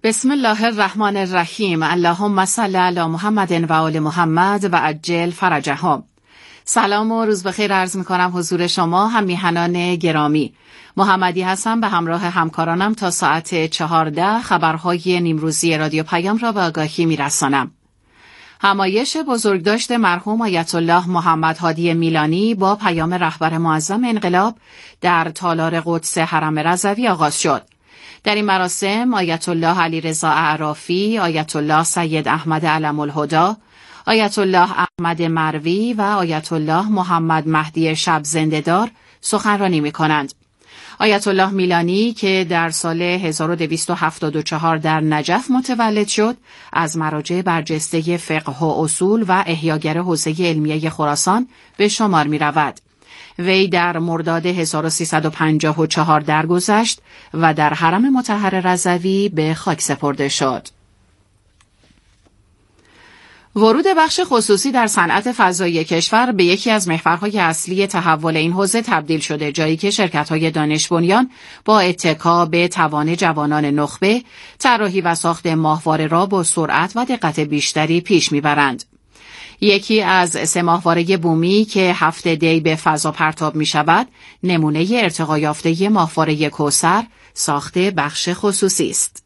بسم الله الرحمن الرحیم. اللهم صل علی محمد و آل محمد و عجل فرجهم. سلام و روز بخیر عرض می‌کنم حضور شما هم میهنان گرامی. محمدی هستم به همراه همکارانم تا ساعت 14 خبرهای نیمروزی رادیو پیام را به آگاهی میرسانم. همایش بزرگداشت مرحوم آیت الله محمد هادی میلانی با پیام رهبر معظم انقلاب در تالار قدس حرم رضوی آغاز شد. در این مراسم آیت الله علیرضا اعرافی، آیت الله سید احمد علم الهدی، آیت الله احمد مروی و آیت الله محمد مهدی شب زنده‌دار سخنرانی می‌کنند. آیت الله میلانی که در سال 1274 در نجف متولد شد، از مراجع برجسته فقه و اصول و احیاگر حوزه علمیه خراسان به شمار می‌رود. وی در مرداد 1354 درگذشت و در حرم مطهر رضوی به خاک سپرده شد. ورود بخش خصوصی در صنعت فضایی کشور به یکی از محورهای اصلی تحول این حوزه تبدیل شده، جایی که شرکت‌های دانش بنیان با اتکا به توان جوانان نخبه، طراحی و ساخت ماهواره را با سرعت و دقت بیشتری پیش می‌برند. یکی از 3 ماهواره بومی که 7 دی به فضا پرتاب می شود، نمونه ارتقا یافته ماهواره کوثر ساخت بخش خصوصی است.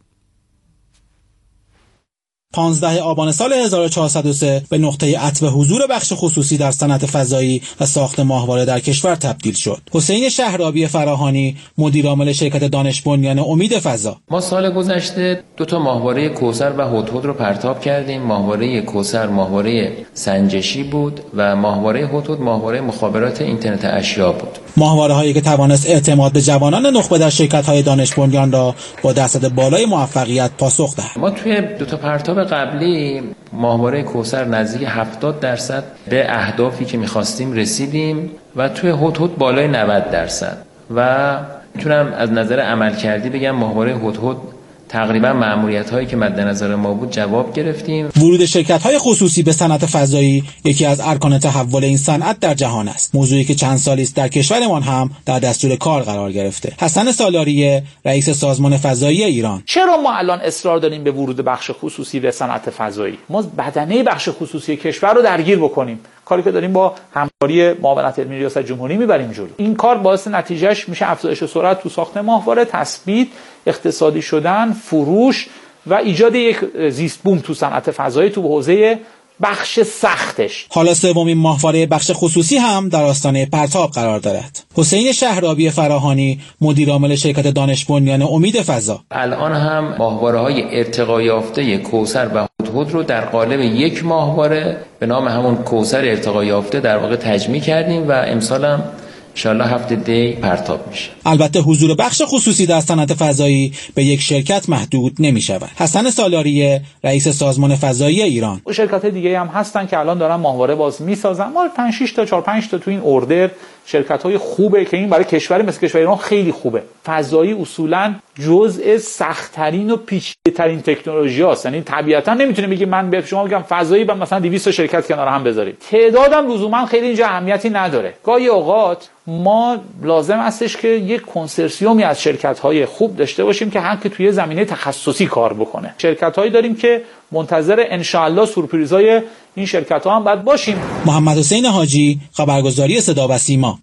15 آبان سال 1403 به نقطه عطف حضور بخش خصوصی در صنعت فضایی و ساخت ماهواره در کشور تبدیل شد. حسین شهرابی فراهانی، مدیر عامل شرکت دانش بنیان امید فضا: ما سال گذشته 2 ماهواره کوثر و هدهد رو پرتاب کردیم. ماهواره کوثر ماهواره سنجشی بود و ماهواره هدهد ماهواره مخابرات اینترنت اشیا بود. ماهواره‌هایی که توانست اعتماد به جوانان نخبه در شرکت‌های دانش بنیان را با درصد بالای موفقیت پاسخ دهد. ما توی 2 پرتاب قبلی ماهواره کوثر نزدیک 70% به اهدافی که می‌خواستیم رسیدیم و توی هدهد بالای 90% و میتونم از نظر عملکردی بگم ماهواره هدهد تقریبا مأموریت‌هایی که مد نظر ما بود جواب گرفتیم. ورود شرکت‌های خصوصی به صنعت فضایی یکی از ارکان تحول این صنعت در جهان است، موضوعی که چند سالی است در کشورمان هم در دستور کار قرار گرفته. حسن سالاریه، رئیس سازمان فضایی ایران: چرا ما الان اصرار داریم به ورود بخش خصوصی به صنعت فضایی؟ ما بدنه بخش خصوصی کشور رو درگیر بکنیم، کاری که داریم با همکاری معاونت علمی ریاست جمهوری میبریم جلو. این کار باعث نتیجهش میشه افزایش سرعت تو ساخت ماهواره، تثبیت، اقتصادی شدن، فروش و ایجاد یک زیست بوم تو صنعت فضایی تو حوزه بخش سختش. حالا 3مین ماهواره بخش خصوصی هم در آستانه پرتاب قرار دارد. حسین شهرابی فراهانی، مدیر عامل شرکت دانش بنیان امید فضا: الان هم ماهواره‌های ارتقا یافته کوثر و هدهد رو در قالب یک ماهواره به نام همون کوثر ارتقا یافته در واقع تجمیع کردیم و امسال هم انشالله 7 دی پرتاب میشه. البته حضور بخش خصوصی در صنعت فضایی به یک شرکت محدود نمی شود. حسن سالاریه، رئیس سازمان فضایی ایران: شرکت دیگه هم هستن که الان دارن ماهواره باز میسازن. ما 5-6 تا 4-5 تا تو این اوردر شرکت‌های خوبه که این برای کشور مثل کشور ایران خیلی خوبه. فضایی اصولاً جزء سخت‌ترین و پیچیده‌ترین تکنولوژیاست. یعنی طبیعتاً نمیتونه بگی من به شما بگم فضایی با مثلا 200 تا شرکت کنار هم بذارید. تعدادم لزوما خیلی اینجا اهمیتی نداره. گاهی اوقات ما لازم استش که یک کنسرسیومی از شرکت‌های خوب داشته باشیم که هم که توی زمینه تخصصی کار بکنه. شرکت‌هایی داریم که منتظر انشاءالله سورپرایزهای این شرکت‌ها هم باید باشیم. محمد حسین حاجی، خبرگزاری صدا و سیما: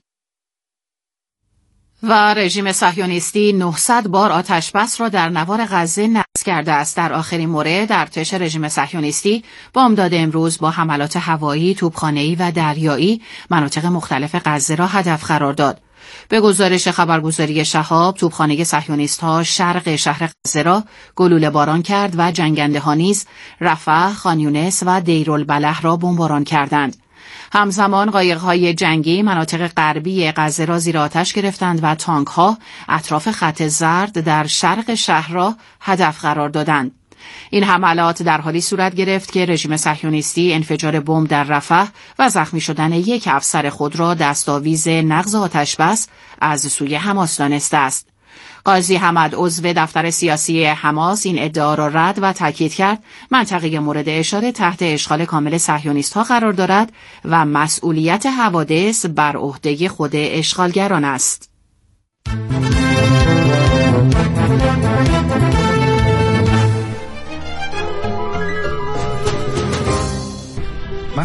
و رژیم صهیونیستی 900 بار آتش بس را در نوار غزه نقض کرده است. در آخرین مورد ارتش رژیم صهیونیستی بامداد امروز با حملات هوایی، توپخانه‌ای و دریایی مناطق مختلف غزه را هدف قرار داد. به گزارش خبرگزاری شهاب، توپخانه صهیونیست‌ها شرق شهر غزه را گلوله باران کرد و جنگنده‌ها نیز رفح، خان یونس و دیرالبلح را بمباران کردند. همزمان قایق‌های جنگی مناطق غربی غزه را زیر آتش گرفتند و تانک‌ها اطراف خط زرد در شرق شهر را هدف قرار دادند. این حملات در حالی صورت گرفت که رژیم صهیونیستی انفجار بمب در رفح و زخمی شدن یک افسر خود را دستاویز نقض آتش‌بس از سوی حماس دانسته است. قاضی حمد عضو دفتر سیاسی حماس این ادعا را رد و تاکید کرد منطقه مورد اشاره تحت اشغال کامل صهیونیست‌ها قرار دارد و مسئولیت حوادث بر عهده خود اشغالگران است.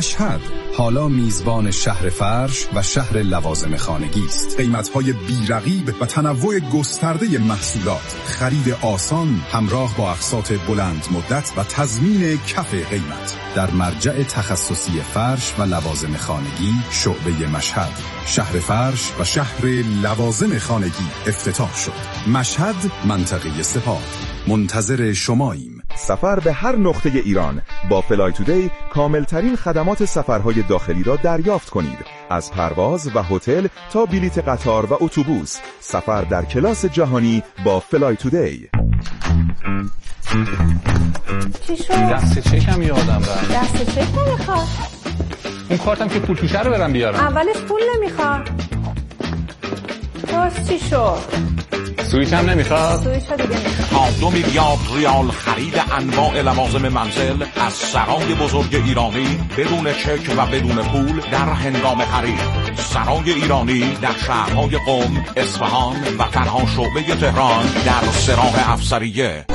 مشهد حالا میزبان شهر فرش و شهر لوازم خانگی است. قیمت‌های بی‌رقیب و تنوع گسترده محصولات، خرید آسان همراه با اقساط بلند مدت و تضمین کف قیمت در مرجع تخصصی فرش و لوازم خانگی شعبه مشهد. شهر فرش و شهر لوازم خانگی افتتاح شد. مشهد، منطقه سپاه. منتظر شماییم. سفر به هر نقطه ایران با فلای تودی کاملترین خدمات سفرهای داخلی را دریافت کنید. از پرواز و هتل تا بلیت قطار و اتوبوس، سفر در کلاس جهانی با فلای تودی. چی شد؟ دست چکم یادم رفت. دست چک نمیخواد. اون کارتم که پول توشه رو برم بیارم. اولش پول نمیخواد. باز چی شد؟ سویچ هم نمیخواد. سویچ ها دیگه نمیخواد. تا 2 میلیارد ریال خرید انواع لوازم منزل از سرای بزرگ ایرانی بدون چک و بدون پول در هنگام خرید. سرای ایرانی در شهرهای قم، اصفهان و تنها شعبه تهران در سراح افسریه.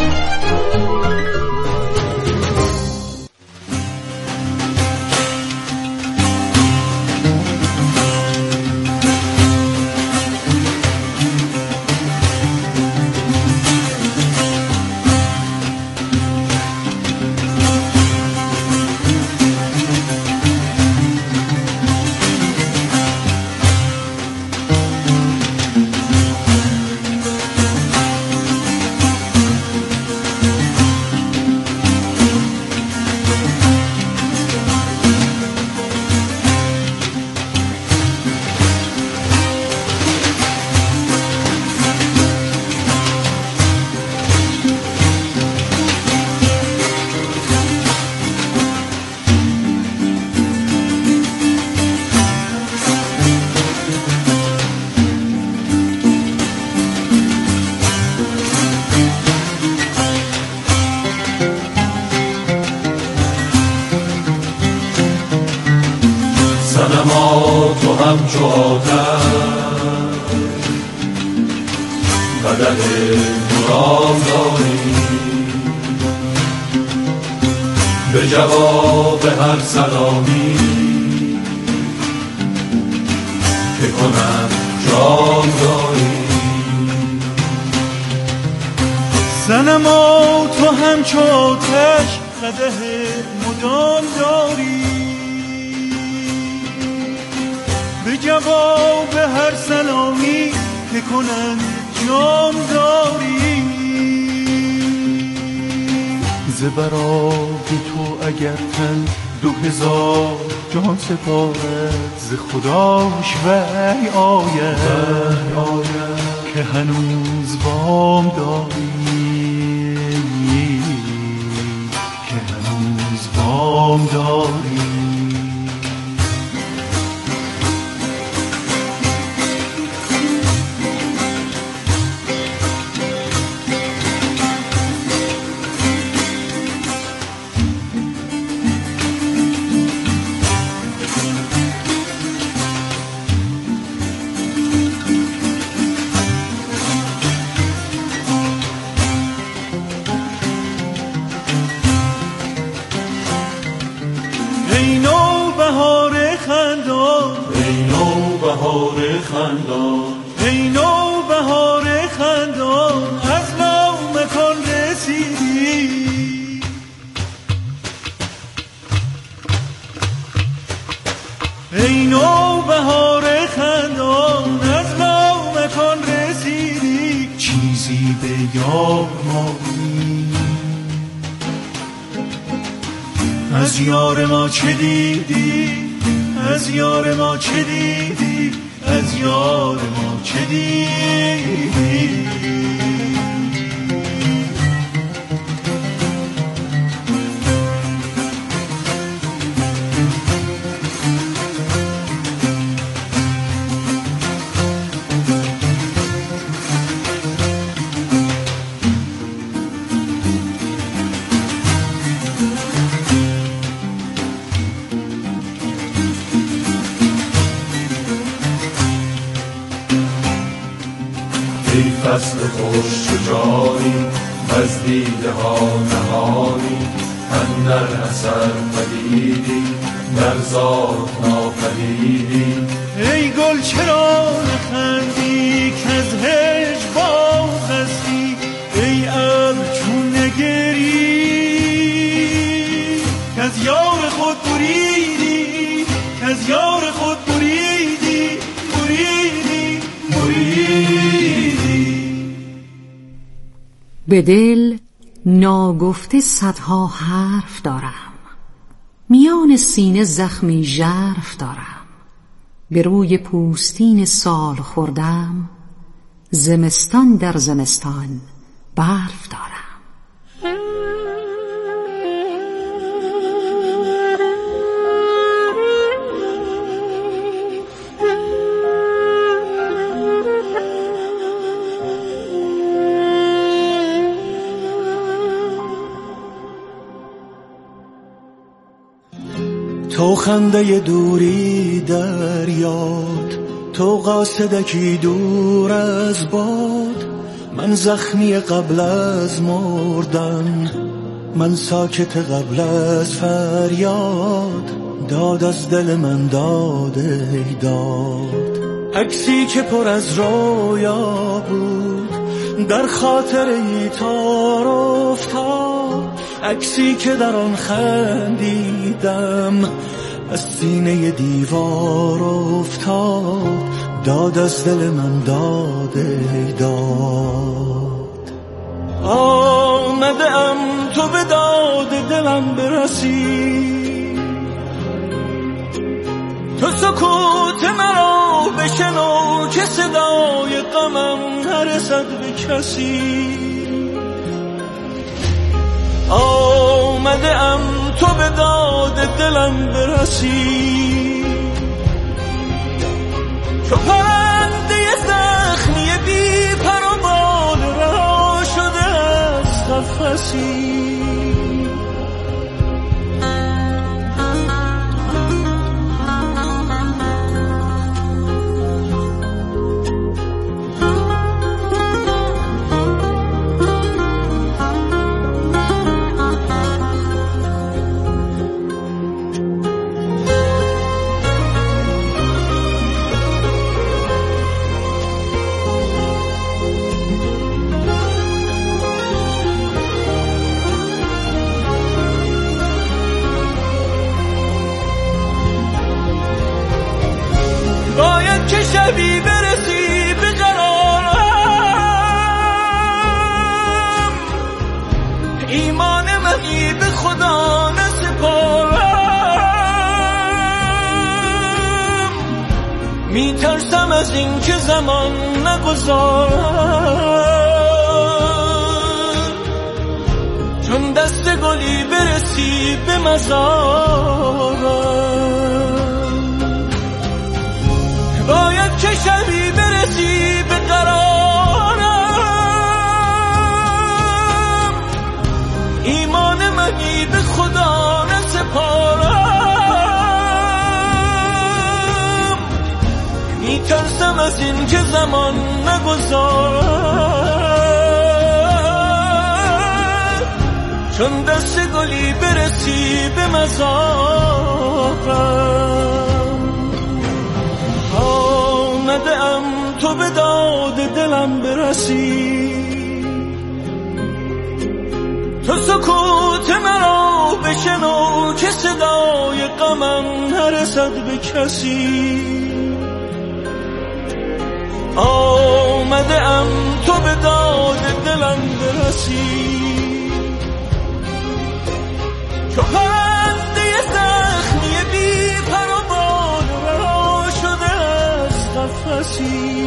صنما تو همچو آتش بدن مرام داری، به جواب هر سلامی که کنم جام داری. صنما تو همچو آتش قدح مدام داری، به جواب هر سلامی که کنن جام داری. ز برای تو اگر تن 2000 جان سپارد، ز خداش وحی آید که هنوز وام داری، که هنوز وام داری. ای نو بهار خندان از لامکان رسیدی، ای نو بهار خندان از لامکان رسیدی. چیزی به یاد مانی از یار ما چه دیدی، از یار ما چه دیدی، از یار ما چه دیدی. ای فصل خوش شجاعی از دیده ها نهانی، اندر اثر پدیدی در ذات ناپدیدی. ای گل چرا نخندی که از هجر باز هستی، ای ابر چون نگری که از یار خود بریدی، که از یار خود بریدی بریدی بریدی. به دل ناگفته صدها حرف دارم، میان سینه زخمی ژرف دارم. به روی پوستین سال خوردم، زمستان در زمستان برف دارم. تو خنده دوری در یاد، تو قاصدکی دور از باد. من زخمی قبل از مردن، من ساکت قبل از فریاد. داد از دل من داد ای داد. عکسی که پر از رویا بود، در خاطر ای تار افتاد. عکسی که در آن خندیدم، از سینه دیوار افتاد. داد از دل من داد ای داد. آمده ام تو به داد دلم برسی، تو سکوت مرا بشنو که صدای غمم نرسد به کسی. آمده ام تو به داد دلم برسی، تو پرنده زخمی بی پر و بال رها شده از قفسی. باید که شبی برسی به قرارم، ایمان منی به خدا نسپارم. میترسم از این که زمان نگذارم، چون دست گلی برسی به مزارم. باید که شبی برسی به قرارم، ایمان منی به خدا نسپارم. میترسم از این که زمان نگذارم، چون دست گلی برسی به مزارم. آمده ام تو به داد دلم برسی، تو سکوت مرا بشنو که صدای غمم نرسد به کسی. آمده ام تو به داد دلم برسی، تو پرنده زخمی بی پر و بال رها شده از قفسی.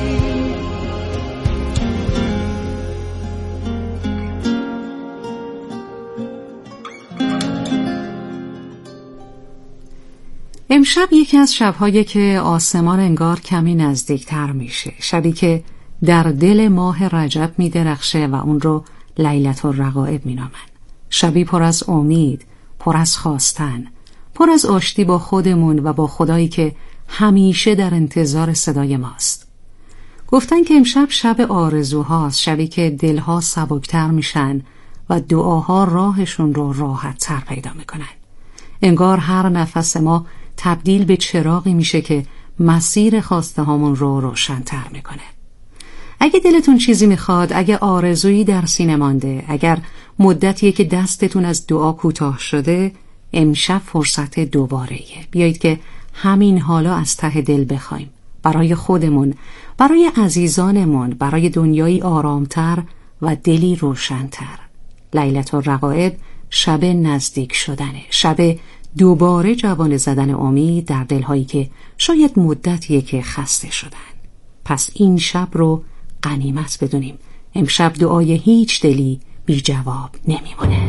امشب یکی از شب‌هایی که آسمان انگار کمی نزدیکتر میشه، شبی که در دل ماه رجب میدرخشه و اون رو لیلة الرغائب مینامن. شبی پر از امید، پر از خواستن، پر از آشتی با خودمون و با خدایی که همیشه در انتظار صدای ماست. گفتن که امشب شب آرزوهاست، شبی که دلها سبکتر میشن و دعاها راهشون رو راحت تر پیدا میکنن. انگار هر نفس ما تبدیل به چراغی میشه که مسیر خواسته هامون رو روشن‌تر میکنه. اگه دلتون چیزی میخواد، اگه آرزویی در سینه مانده، اگر مدتیه که دستتون از دعا کوتاه شده، امشب فرصت دوباره‌ایه. بیایید که همین حالا از ته دل بخوایم، برای خودمون، برای عزیزانمون، برای دنیایی آرامتر و دلی روشن‌تر. لیلة الرغائب شب نزدیک شدنه، شب دوباره جوانه زدن امید در دلهایی که شاید مدتیه که خسته شدن. پس این شب رو غنیمت بدونیم. امشب دعای هیچ دلی بی جواب نمیمونه.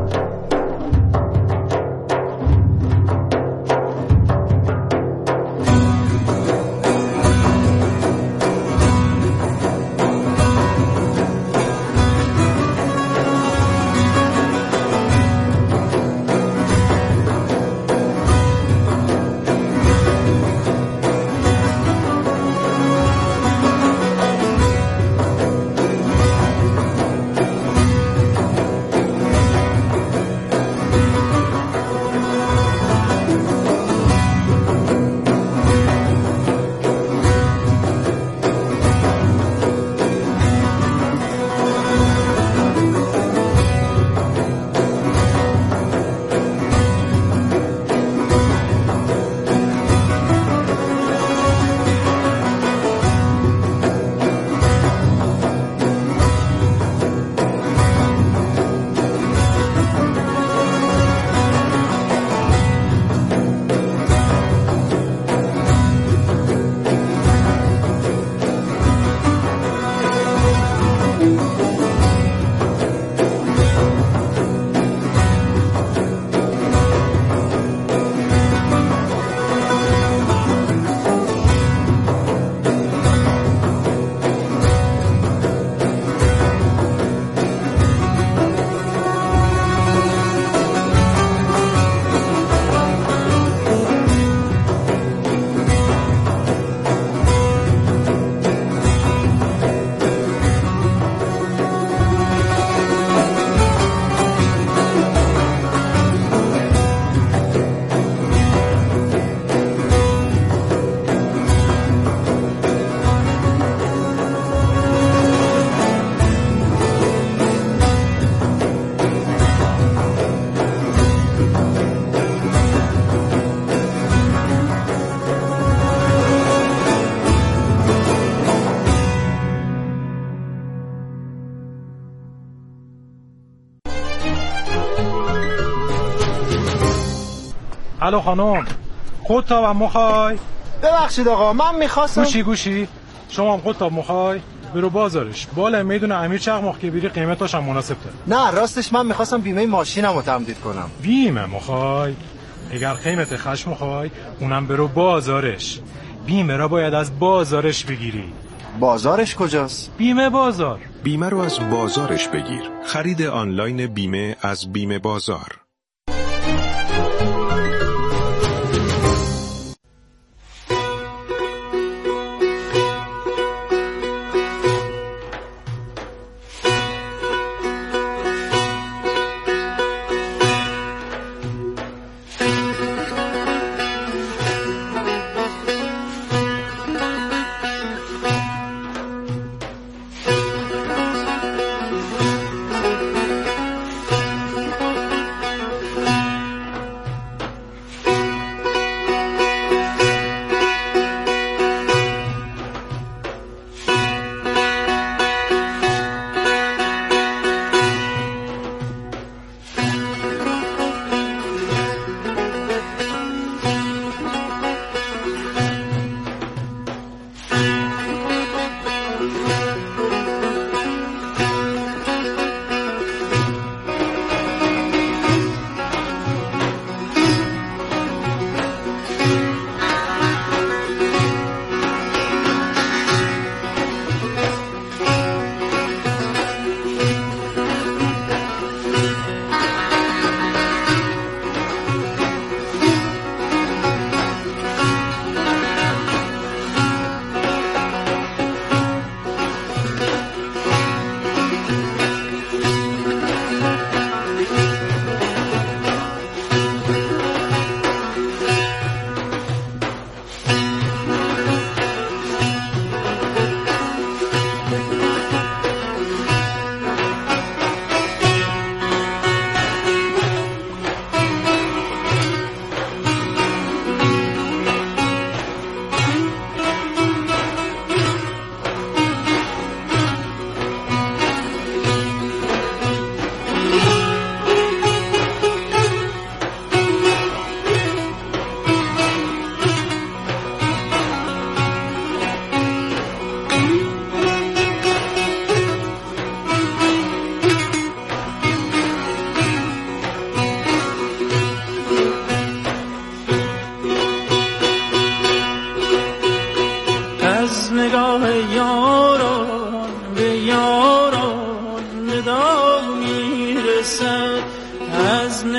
الو خانم، قطاب هم مخوای؟ ببخشید آقا، من میخواستم گوشی شما هم قطاب مخوای؟ برو بازارش، بالا میدونه امیر چقماق که بیری قیمتاش هم مناسب تره. نه راستش من میخواستم بیمه ماشینم رو تمدید کنم. بیمه مخوای؟ اگر قیمت خشم مخوای اونم برو بازارش. بیمه را باید از بازارش بگیری. بازارش کجاست؟ بیمه بازار. بیمه رو از بازارش بگیر. خرید آنلاین بیمه از بیمه بازار.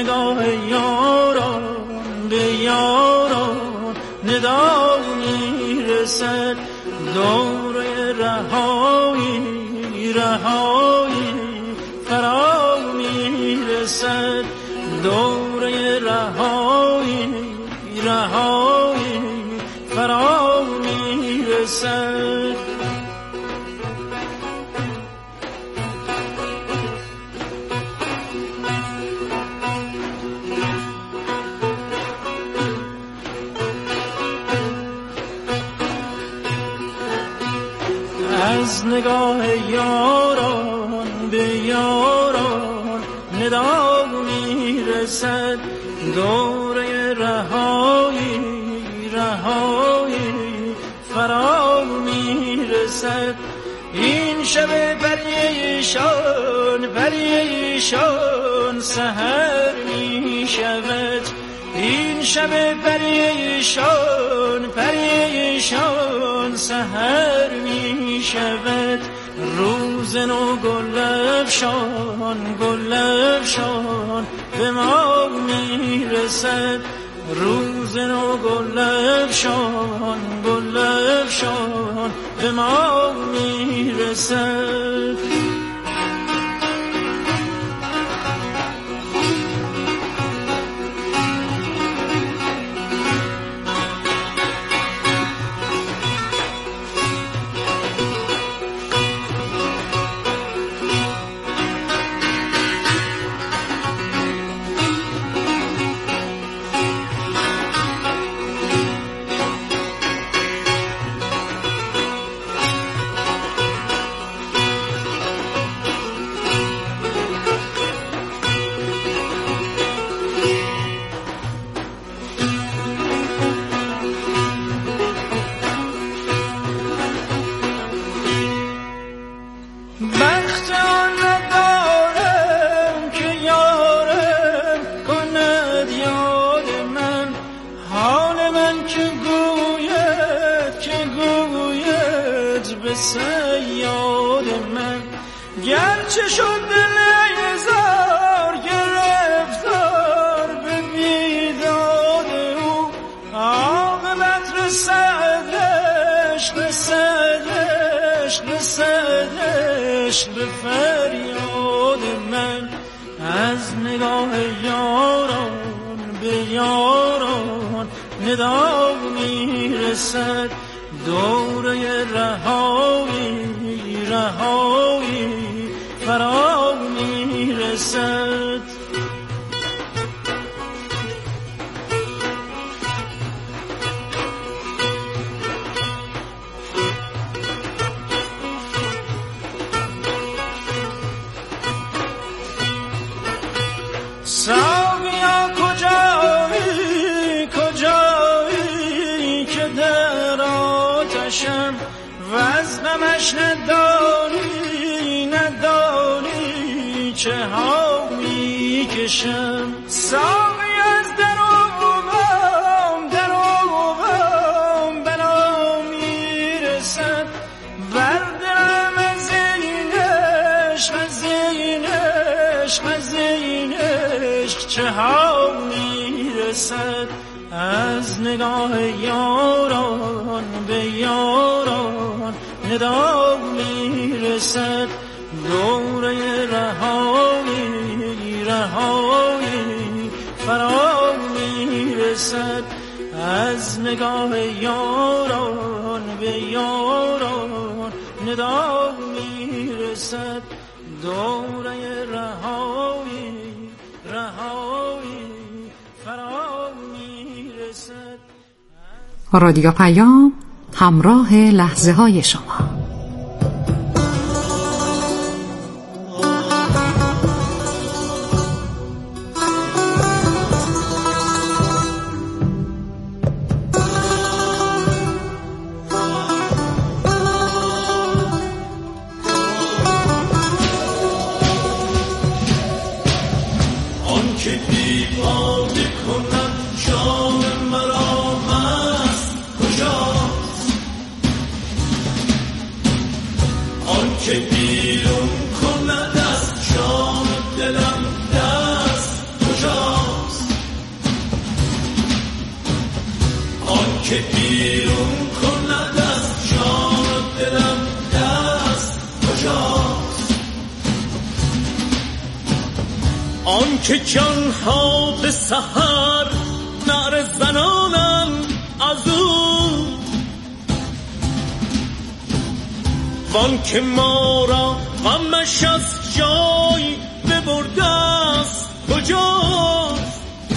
نگاه یاران به یاران ندا میرسد، دوره رهایی رهایی فرا میرسد، دوره رهایی رهایی فرا میرسد. از نگاه یاران به یاران ندا میرسد، دوره رهایی رهایی فرا میرسد. این شب پریشان پریشان سحر میشود، این شب پریشان پریشان سحر میشود. روز نو گل افشان گل افشان به ما میرسد، روز نو گل افشان گل افشان به ما میرسد. صیاد من گرچه شد دل هزار گرفتار به بیداد او، عاقبت رسدش رسدش رسدش به فریاد من. از نگاه یاران به یاران ندا میرسد، دوره رهایی رهایی فرا میرسد. ساقیا کجایی کجایی که در آتشم و از غمش ندانی ندانی چه ها میکشم. ساقی از دروغم بنا میرسد، بر دلم از این عشق چه ها میرسد. از نگاه یاران به یاران ندا میرسد، دوره رهایی رهایی فرا میرسد. از نگاه یاران به یاران ندا میرسد، دوره رهایی رهایی فرا میرسد. رادیو پیام، همراه لحظه های شما. که بیرون کند از جان دلم دست کجا که بیرون کند از جان و دلم دست کجاست؟ آن که جانها به سحر نعره زنانن از او، وان که ما را غمش از جای ببرده است کجاست؟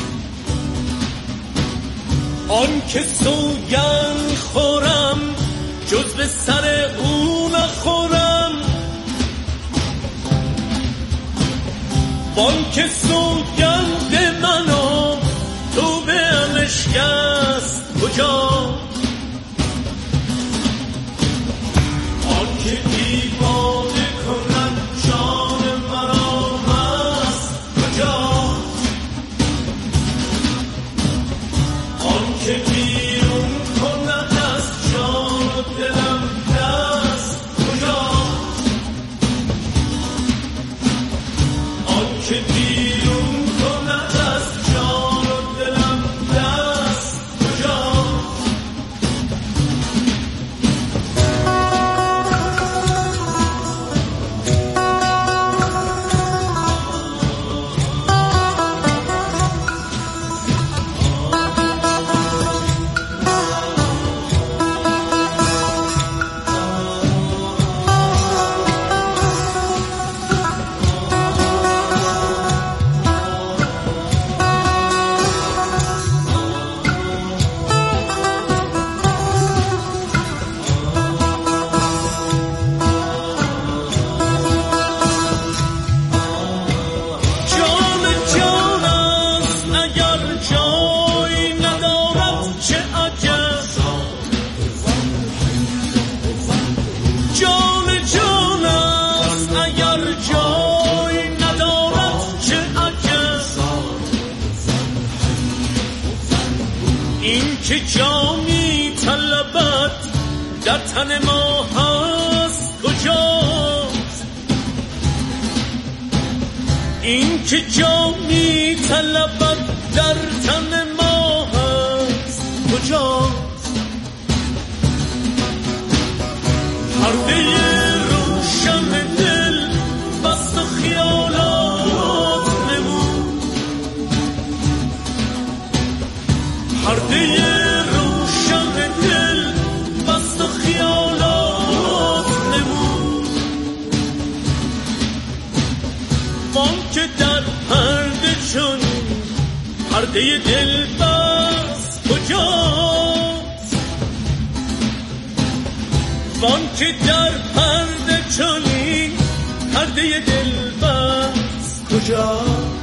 آن که سوگند خورم جز به سر او نخورم، وان که سوگند منو تو به امشکست کجاست؟ آن که دیوانه کنن جان مرا مست کجاست؟ آن که بیرون کند از جان و دلم دست کجاست؟ آن که بیرون کند از جان و دلم دست کجاست؟ که جامی طلبت در تن ما هست کجاست؟ این که جامی طلبت در تن ما هست کجاست؟ پرده روشن دل بست و خیالات نمود، پرده پرده دل بست کجاست؟ وان که در پرده چنین پرده دل بست کجاست؟